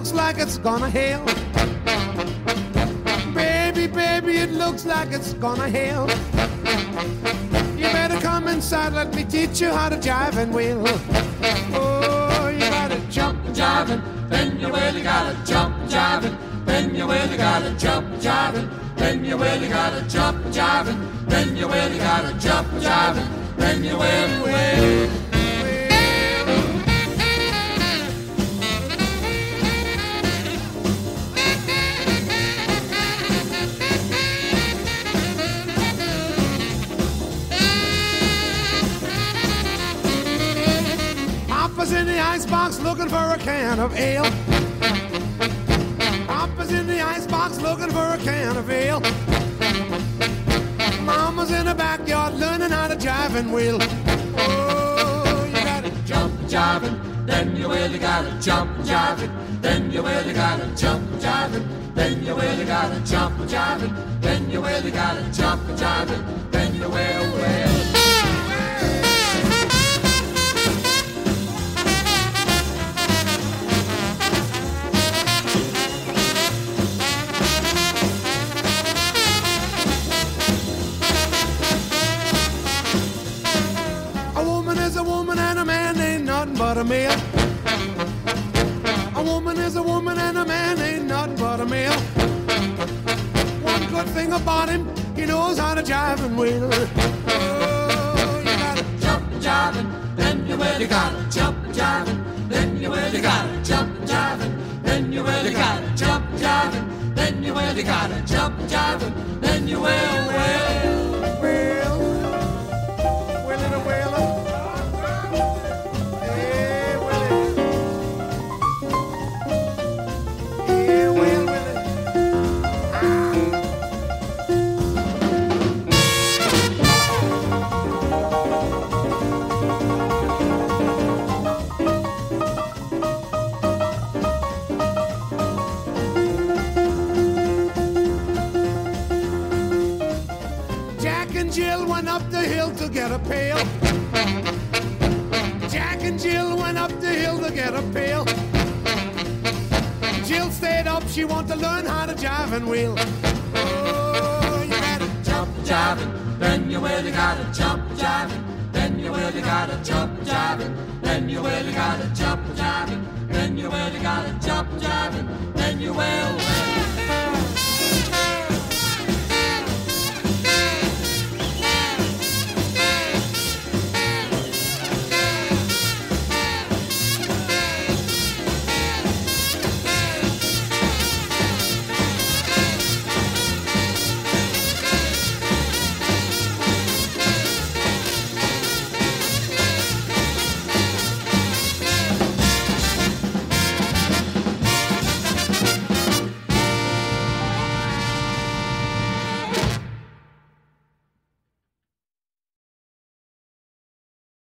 looks like it's gonna hail. Baby, baby, it looks like it's gonna hail. You better come inside, let me teach you how to jive and wheel. Oh, you gotta jump and jive and then you really gotta jump and jive and then you really gotta jump and jive and then you really gotta jump and jive and then you really gotta jump and jive and then you will. Papa's in the icebox looking for a can of ale. Papa's in the icebox looking for a can of ale. Mama's in the backyard learning how to jive and wheel. Oh, you gotta jump and jive and then you really gotta jump and jive and then you really gotta jump and jive and then you really gotta jump and jive and then you really gotta jump and jive and then you will. A woman and a man ain't nothing but a male. A woman is a woman and a man ain't nothing but a male. One good thing about him, he knows how to jive and wheel. Oh, you gotta jump and jive and then you really gotta jump and jive and then you really gotta jump and jive and then you really gotta jump and jive and then you really gotta jump and jive and then you will. Jill went up the hill to get a pail. Jack and Jill went up the hill to get a pail. Jill stayed up, she wanted to learn how to jive and wheel. Oh, you gotta jump and jive and then you really gotta jump and jive and then you really gotta jump and jive and then you really gotta jump and jive and then you really gotta jump and jive and then you will.